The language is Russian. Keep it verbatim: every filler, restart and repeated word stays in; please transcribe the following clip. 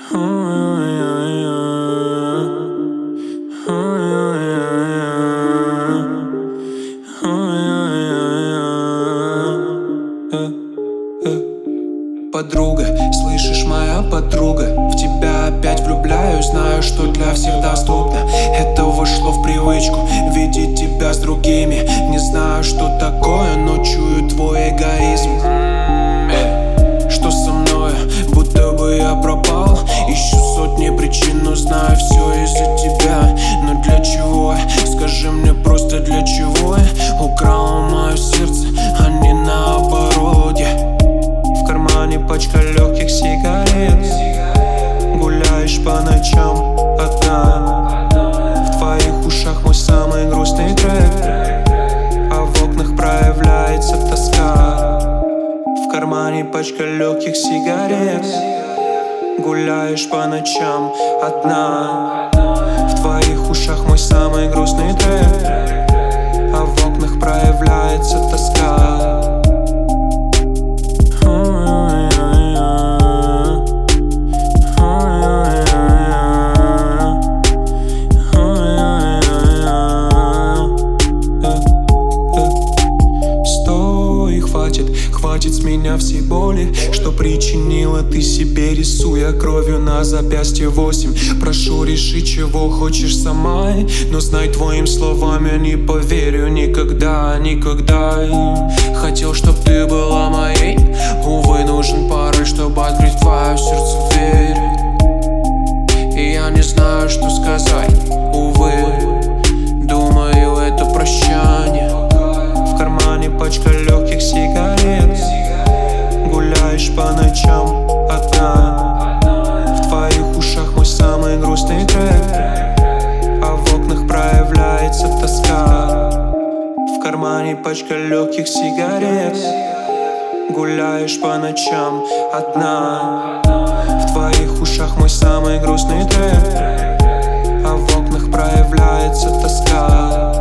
Подруга, слышишь, моя подруга, в тебя опять влюбляюсь, знаю, что для всех доступно. Это вошло в привычку, видеть тебя с другими. Не знаю, что такое, но чую твой эгоизм. Эй, что со мною, будто бы я пропал. Ищу сотни причин, но знаю, все из-за тебя. Но для чего, скажи мне просто для чего я украла мое сердце, а не наоборот. В кармане пачка легких сигарет, гуляешь по ночам одна. В твоих ушах мой самый грустный трек, а в окнах проявляется тоска. В кармане пачка легких сигарет, гуляешь по ночам одна. В твоих ушах мой самый грустный трек, а в окнах проявляется тоска. Хватит с меня всей боли, что причинила ты себе, рисуя кровью на запястье восемь. Прошу, реши, чего хочешь сама, но знай, твоим словам я не поверю никогда, никогда. Хотел, чтоб ты была моей, увы, нужен пароль, чтобы открыть твое сердце дверь. И я не знаю, что сказать, увы, думаю, это прощание. В кармане пачка легких сигарет, гуляешь по ночам одна. В твоих ушах мой самый грустный трек, а в окнах проявляется тоска. В кармане пачка легких сигарет, гуляешь по ночам одна. В твоих ушах мой самый грустный трек, а в окнах проявляется тоска.